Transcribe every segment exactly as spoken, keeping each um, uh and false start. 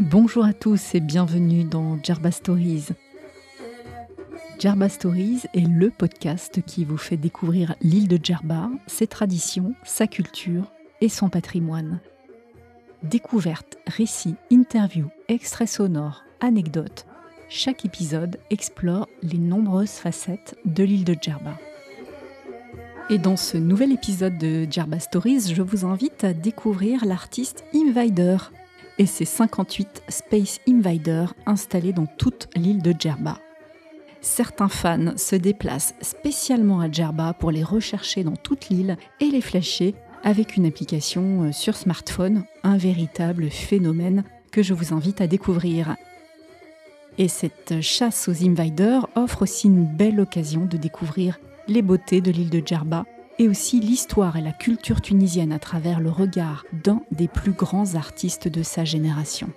Bonjour à tous et bienvenue dans Djerba Stories. Djerba Stories est le podcast qui vous fait découvrir l'île de Djerba, ses traditions, sa culture et son patrimoine. Découvertes, récits, interviews, extraits sonores, anecdotes, chaque épisode explore les nombreuses facettes de l'île de Djerba. Et dans ce nouvel épisode de Djerba Stories, je vous invite à découvrir l'artiste Invader et ses cinquante-huit Space Invaders installés dans toute l'île de Djerba. Certains fans se déplacent spécialement à Djerba pour les rechercher dans toute l'île et les flasher avec une application sur smartphone, un véritable phénomène que je vous invite à découvrir. Et cette chasse aux Invaders offre aussi une belle occasion de découvrir les beautés de l'île de Djerba et aussi l'histoire et la culture tunisienne à travers le regard d'un des plus grands artistes de sa génération.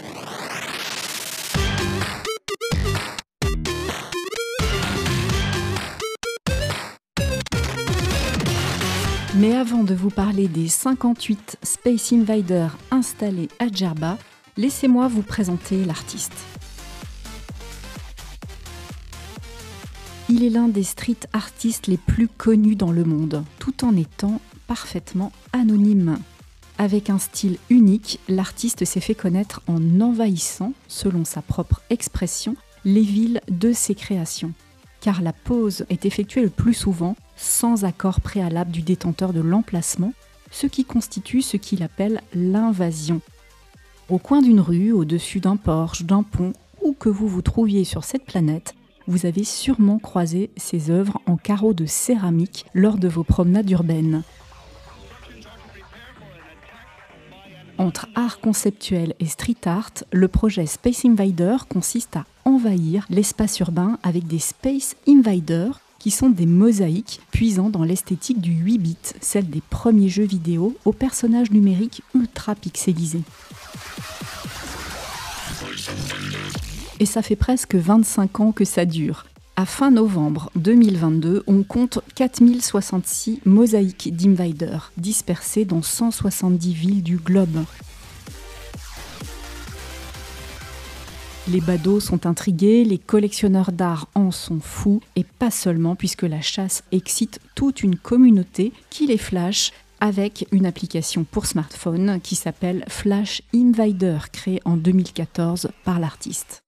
Mais avant de vous parler des cinquante-huit Space Invaders installés à Djerba, laissez-moi vous présenter l'artiste. Il est l'un des street artistes les plus connus dans le monde, tout en étant parfaitement anonyme. Avec un style unique, l'artiste s'est fait connaître en envahissant, selon sa propre expression, les villes de ses créations. Car la pose est effectuée le plus souvent sans accord préalable du détenteur de l'emplacement, ce qui constitue ce qu'il appelle l'invasion. Au coin d'une rue, au-dessus d'un porche, d'un pont, où que vous vous trouviez sur cette planète, vous avez sûrement croisé ses œuvres en carreaux de céramique lors de vos promenades urbaines. Entre art conceptuel et street art, le projet Space Invader consiste à envahir l'espace urbain avec des Space Invaders qui sont des mosaïques puisant dans l'esthétique du huit bits, celle des premiers jeux vidéo aux personnages numériques ultra pixelisés. Et ça fait presque vingt-cinq ans que ça dure. À fin novembre deux mille vingt-deux, on compte quatre mille soixante-six mosaïques d'Invader, dispersées dans cent soixante-dix villes du globe. Les badauds sont intrigués, les collectionneurs d'art en sont fous, et pas seulement puisque la chasse excite toute une communauté qui les flash avec une application pour smartphone qui s'appelle Flash Invader, créée en deux mille quatorze par l'artiste.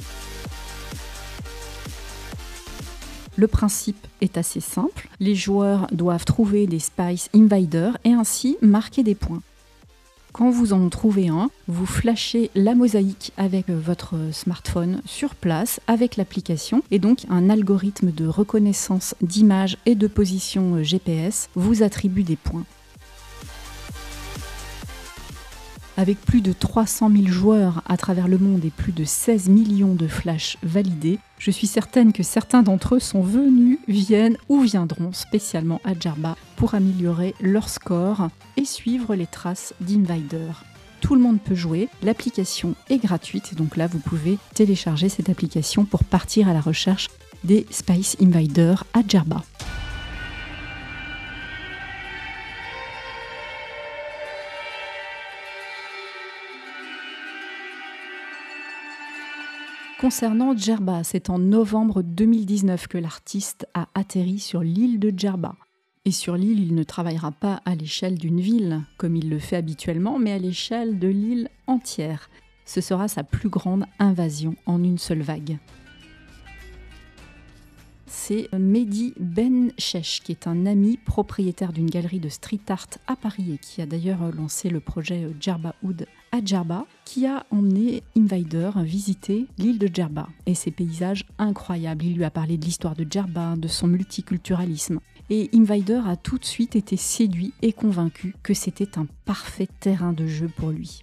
Le principe est assez simple, les joueurs doivent trouver des Space Invaders et ainsi marquer des points. Quand vous en trouvez un, vous flashez la mosaïque avec votre smartphone sur place avec l'application et donc un algorithme de reconnaissance d'image et de position G P S vous attribue des points. Avec plus de trois cent mille joueurs à travers le monde et plus de seize millions de flashs validés, je suis certaine que certains d'entre eux sont venus, viennent ou viendront spécialement à Djerba pour améliorer leur score et suivre les traces d'Invader. Tout le monde peut jouer, l'application est gratuite, donc là vous pouvez télécharger cette application pour partir à la recherche des Space Invaders à Djerba. Concernant Djerba, c'est en novembre deux mille dix-neuf que l'artiste a atterri sur l'île de Djerba. Et sur l'île, il ne travaillera pas à l'échelle d'une ville, comme il le fait habituellement, mais à l'échelle de l'île entière. Ce sera sa plus grande invasion en une seule vague. C'est Mehdi Bencheikh, qui est un ami propriétaire d'une galerie de street art à Paris et qui a d'ailleurs lancé le projet Djerba Oud à Djerba, qui a emmené Invader visiter l'île de Djerba et ses paysages incroyables. Il lui a parlé de l'histoire de Djerba, de son multiculturalisme. Et Invader a tout de suite été séduit et convaincu que c'était un parfait terrain de jeu pour lui.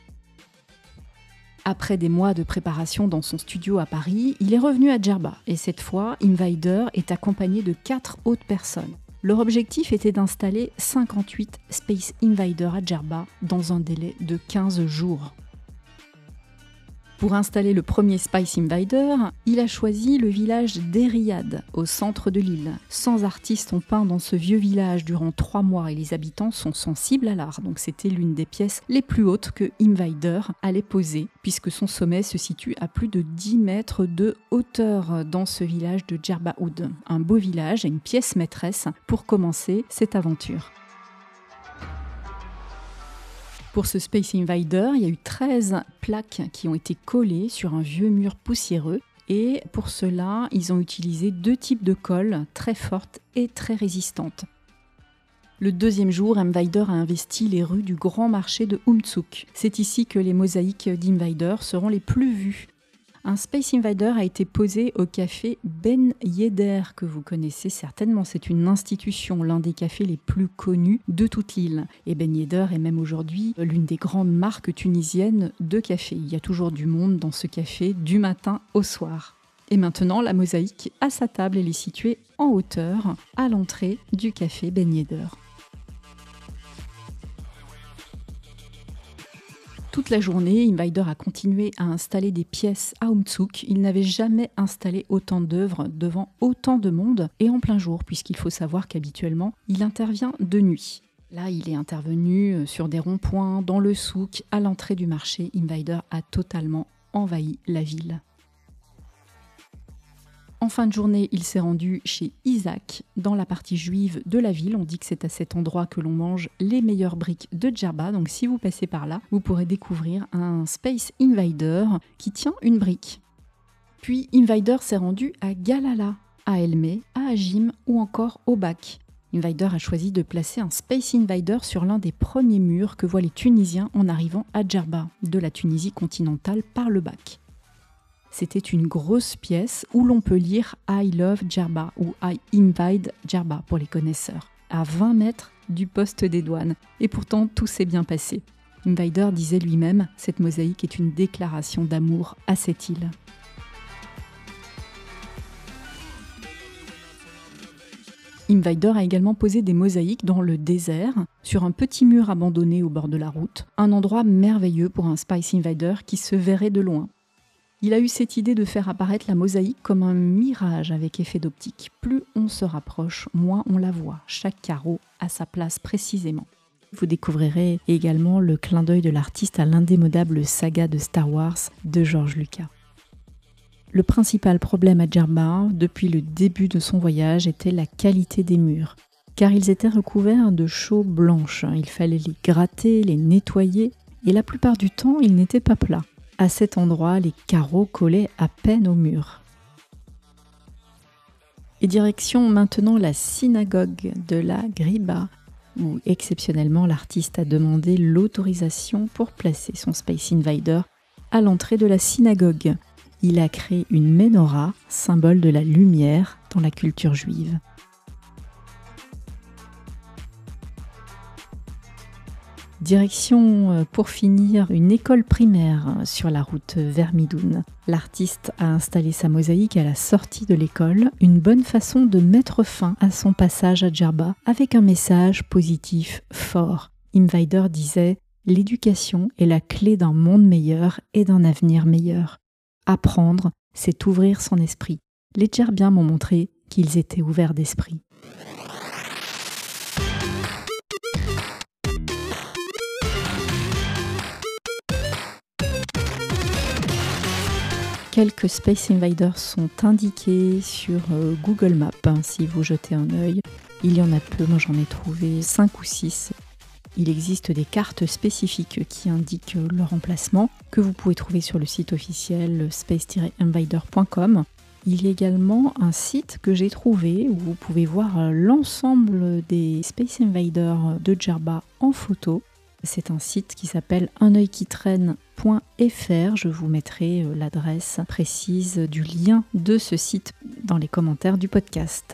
Après des mois de préparation dans son studio à Paris, il est revenu à Djerba et cette fois, Invader est accompagné de quatre autres personnes. Leur objectif était d'installer cinquante-huit Space Invaders à Djerba dans un délai de quinze jours. Pour installer le premier Space Invader, il a choisi le village d'Eriad, au centre de l'île. cent artistes ont peint dans ce vieux village durant trois mois et les habitants sont sensibles à l'art. Donc c'était l'une des pièces les plus hautes que Invader allait poser, puisque son sommet se situe à plus de dix mètres de hauteur dans ce village de Djerba Oud. Un beau village et une pièce maîtresse pour commencer cette aventure. Pour ce Space Invader, il y a eu treize plaques qui ont été collées sur un vieux mur poussiéreux et pour cela, ils ont utilisé deux types de colle très fortes et très résistantes. Le deuxième jour, Invader a investi les rues du grand marché de Umtsuk. C'est ici que les mosaïques d'Invader seront les plus vues. Un Space Invader a été posé au café Ben Yedder, que vous connaissez certainement. C'est une institution, l'un des cafés les plus connus de toute l'île. Et Ben Yedder est même aujourd'hui l'une des grandes marques tunisiennes de café. Il y a toujours du monde dans ce café du matin au soir. Et maintenant, la mosaïque à sa table, elle est située en hauteur à l'entrée du café Ben Yedder. Toute la journée, Invader a continué à installer des pièces à Umtsuk. Il n'avait jamais installé autant d'œuvres devant autant de monde et en plein jour, puisqu'il faut savoir qu'habituellement, il intervient de nuit. Là, il est intervenu sur des ronds-points, dans le souk, à l'entrée du marché. Invader a totalement envahi la ville. En fin de journée, il s'est rendu chez Isaac, dans la partie juive de la ville. On dit que c'est à cet endroit que l'on mange les meilleures briques de Djerba. Donc si vous passez par là, vous pourrez découvrir un Space Invader qui tient une brique. Puis Invader s'est rendu à Galala, à Elmé, à Ajim ou encore au Bac. Invader a choisi de placer un Space Invader sur l'un des premiers murs que voient les Tunisiens en arrivant à Djerba, de la Tunisie continentale par le Bac. C'était une grosse pièce où l'on peut lire « I love Djerba » ou « I invite Djerba » pour les connaisseurs, à vingt mètres du poste des douanes. Et pourtant, tout s'est bien passé. Invader disait lui-même « Cette mosaïque est une déclaration d'amour à cette île ». Invader a également posé des mosaïques dans le désert, sur un petit mur abandonné au bord de la route, un endroit merveilleux pour un Space Invader qui se verrait de loin. Il a eu cette idée de faire apparaître la mosaïque comme un mirage avec effet d'optique. Plus on se rapproche, moins on la voit, chaque carreau à sa place précisément. Vous découvrirez également le clin d'œil de l'artiste à l'indémodable saga de Star Wars de George Lucas. Le principal problème à Djerba, depuis le début de son voyage, était la qualité des murs, car ils étaient recouverts de chaux blanches. Il fallait les gratter, les nettoyer, et la plupart du temps, ils n'étaient pas plats. À cet endroit, les carreaux collaient à peine au mur. Et direction maintenant la synagogue de la Griba, où exceptionnellement l'artiste a demandé l'autorisation pour placer son Space Invader à l'entrée de la synagogue. Il a créé une menorah, symbole de la lumière dans la culture juive. Direction, pour finir, une école primaire sur la route vers Midoun. L'artiste a installé sa mosaïque à la sortie de l'école, une bonne façon de mettre fin à son passage à Djerba avec un message positif fort. Invader disait « L'éducation est la clé d'un monde meilleur et d'un avenir meilleur. Apprendre, c'est ouvrir son esprit. Les Djerbiens m'ont montré qu'ils étaient ouverts d'esprit. » Quelques Space Invaders sont indiqués sur euh, Google Maps, hein, si vous jetez un œil. Il y en a peu, moi j'en ai trouvé cinq ou six. Il existe des cartes spécifiques qui indiquent leur emplacement, que vous pouvez trouver sur le site officiel space tiret invader point com. Il y a également un site que j'ai trouvé où vous pouvez voir l'ensemble des Space Invaders de Djerba en photo. C'est un site qui s'appelle un œil qui traîne point f r. Je vous mettrai l'adresse précise du lien de ce site dans les commentaires du podcast.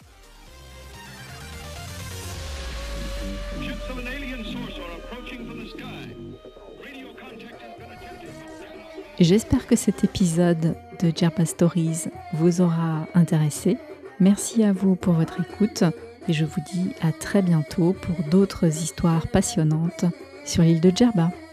J'espère que cet épisode de Djerba Stories vous aura intéressé. Merci à vous pour votre écoute et je vous dis à très bientôt pour d'autres histoires passionnantes sur l'île de Djerba.